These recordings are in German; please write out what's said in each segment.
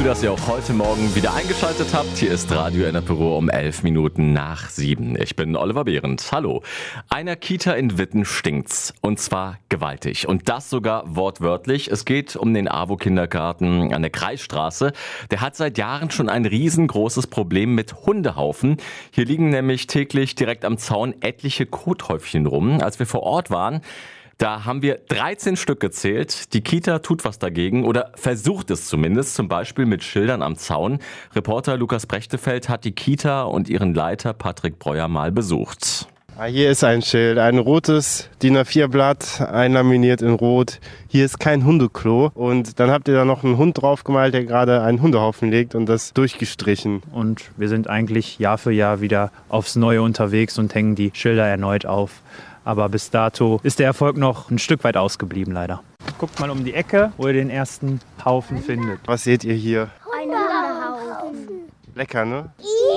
dass ihr auch heute Morgen wieder eingeschaltet habt. Hier ist Radio Enneperuhr um 11 Minuten nach 7. Ich bin Oliver Behrendt. Hallo. Einer Kita in Witten stinkt's. Und zwar gewaltig. Und das sogar wortwörtlich. Es geht um den AWO-Kindergarten an der Kreisstraße. Der hat seit Jahren schon ein riesengroßes Problem mit Hundehaufen. Hier liegen nämlich täglich direkt am Zaun etliche Kothäufchen rum. Als wir vor Ort waren, da haben wir 13 Stück gezählt. Die Kita tut was dagegen oder versucht es zumindest, zum Beispiel mit Schildern am Zaun. Reporter Lukas Brechtefeld hat die Kita und ihren Leiter Patrick Breuer mal besucht. Hier ist ein Schild, ein rotes DIN A4-Blatt, einlaminiert in Rot. Hier ist kein Hundeklo. Und dann habt ihr da noch einen Hund draufgemalt, der gerade einen Hundehaufen legt und das durchgestrichen. Und wir sind eigentlich Jahr für Jahr wieder aufs Neue unterwegs und hängen die Schilder erneut auf. Aber bis dato ist der Erfolg noch ein Stück weit ausgeblieben, leider. Guckt mal um die Ecke, wo ihr den ersten Haufen findet. Was seht ihr hier? Ein Hundehaufen. Lecker, ne?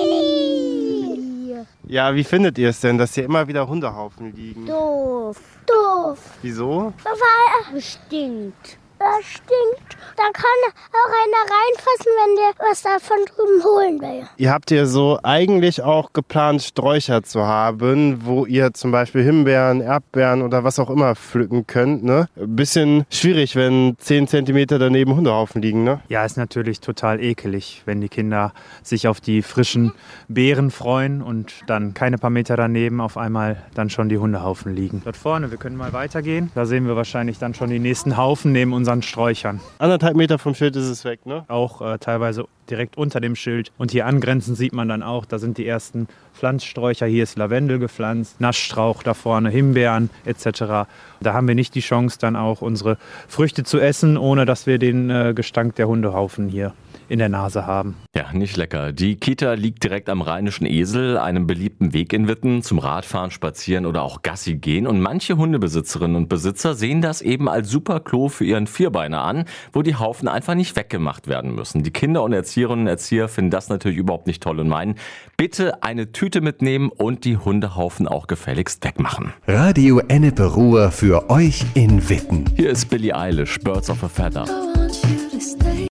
Ja, wie findet ihr es denn, dass hier immer wieder Hundehaufen liegen? Doof. Wieso? Weil es stinkt. Das stinkt. Da kann auch einer reinfassen, wenn der was davon drüben holen will. Ihr habt hier so eigentlich auch geplant, Sträucher zu haben, wo ihr zum Beispiel Himbeeren, Erdbeeren oder was auch immer pflücken könnt, ne? Bisschen schwierig, wenn 10 cm daneben Hundehaufen liegen, ne? Ja, ist natürlich total ekelig, wenn die Kinder sich auf die frischen Beeren freuen und dann keine paar Meter daneben auf einmal dann schon die Hundehaufen liegen. Dort vorne, wir können mal weitergehen. Da sehen wir wahrscheinlich dann schon die nächsten Haufen neben unseren Sträuchern. 1,5 Meter vom Schild ist es weg, ne? Auch teilweise direkt unter dem Schild. Und hier angrenzend sieht man dann auch, da sind die ersten Pflanzsträucher. Hier ist Lavendel gepflanzt, Naschstrauch da vorne, Himbeeren etc. Da haben wir nicht die Chance, dann auch unsere Früchte zu essen, ohne dass wir den Gestank der Hundehaufen hier in der Nase haben. Ja, nicht lecker. Die Kita liegt direkt am Rheinischen Esel, einem beliebten Weg in Witten, zum Radfahren, Spazieren oder auch Gassi gehen. Und manche Hundebesitzerinnen und Besitzer sehen das eben als super Klo für ihren Vierbeiner an, wo die Haufen einfach nicht weggemacht werden müssen. Die Kinder und Erzieherinnen und Erzieher finden das natürlich überhaupt nicht toll und meinen, bitte eine Tüte mitnehmen und die Hundehaufen auch gefälligst wegmachen. Radio Enneperuhr für euch in Witten. Hier ist Billie Eilish, Birds of a Feather.